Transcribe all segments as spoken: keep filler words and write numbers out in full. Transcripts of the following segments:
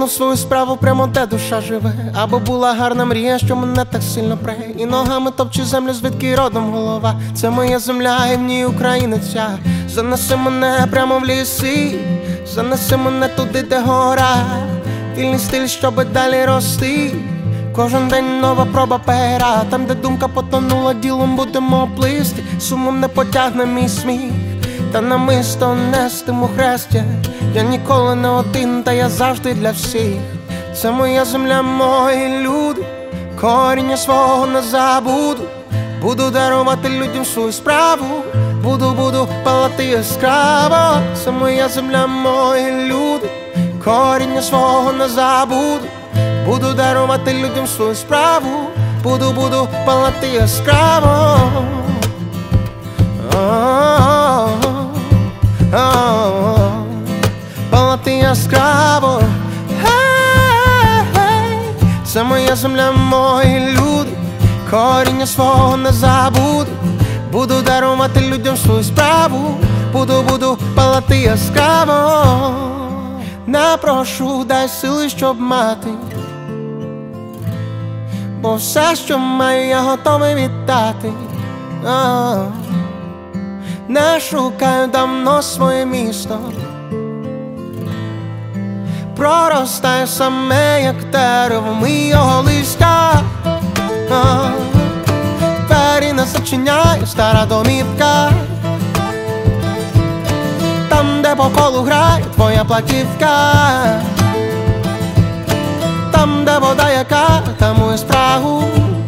кинув свою справу прямо де душа живе, аби була гарна мрія, що мене так сильно пре. І ногами топче землю, звідки родом голова. Це моя земля, і в ній Україна ця. Занеси мене прямо в ліси, занеси мене туди, де гора. Вільний стиль, щоби далі рости. Кожен день нова проба пера. Там, де думка потонула, ділом будемо плисти. Сумом не потягне мій сміх, та намисто нестиму хрестя. Я ніколи не один, та я завжди для всіх. Це моя земля, мої люди, коріння свого не забуду. Буду дарувати людям свою справу, буду, буду палати яскраво. Це моя земля, мої люди, коріння свого не забуду. Буду дарувати людям свою справу, буду, буду палати яскраво. Палати яскраво. Це моя земля, мої люди, коріння свого не забуду. Буду дарувати людям свою справу, буду, буду палати яскраво. Не прошу, дай сили, щоб мати, бо все, що маю, я готовий віддати. А-а-а. Не шукаю давно своє місто, проростає саме, як дерево, ми його листя. Двері не зачиняє стара домівка, там, де по колу грає твоя платівка. Там, де вода яка, там у спрагу.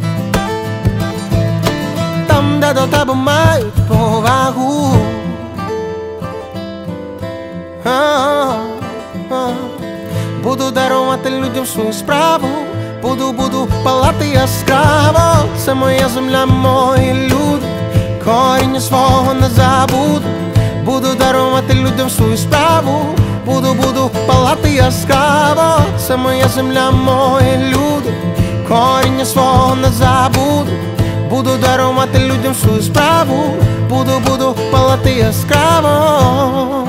Там, де до тебе мають повагу. А-а-а. Буду дарувати людям свою справу, буду, буду палати яскраво. Це моя земля, мої люди, коріння свого не забуду. Буду дарувати людям свою справу, буду, буду палати яскраво. Це моя земля, мої люди, коріння свого не забуду. Буду дарувати людям свою справу, буду, буду палати яскраво.